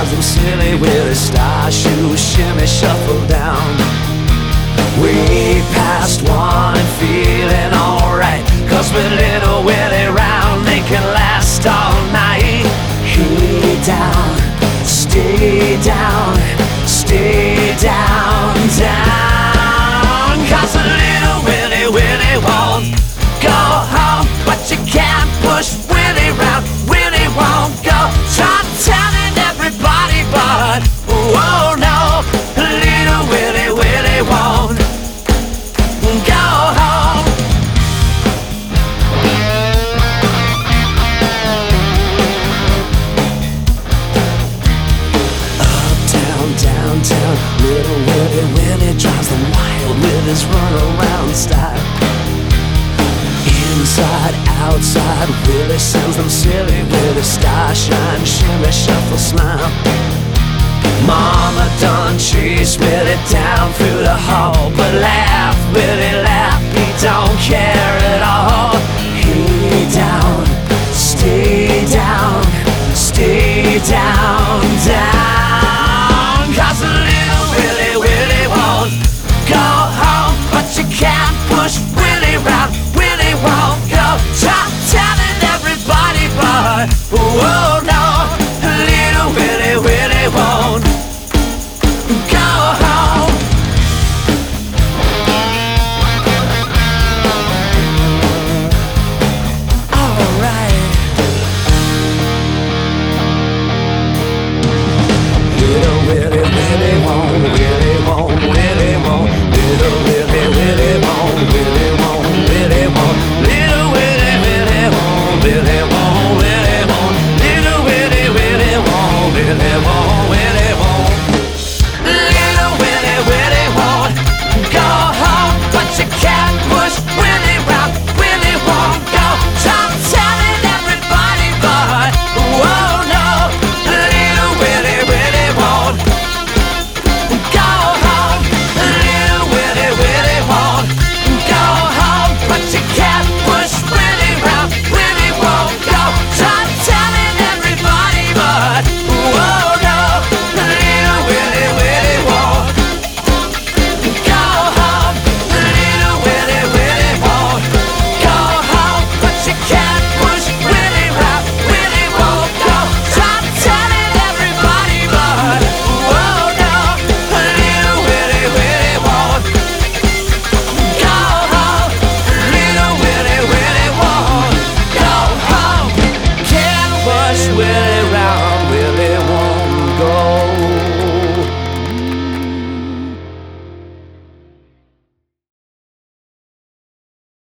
drives them silly with his star shoes shimmy shuffle down. We passed one and feeling alright, 'cause with little Willie round they can last all night. Hey down, stay down, stay down, down. 'Cause a little Willie won't go home, but you can't push Willie round. Willie won't go. Try telling everybody, but oh no, little Willie won't go home. Uptown, downtown, little Willie drives them wild with his runaround style. Inside, outside, Willie sends them silly with his starshine shimmy shuffle smile. Mama done chased Willie down through the hall, but laugh, Willie laugh, he don't care at all. Hey down, stay down,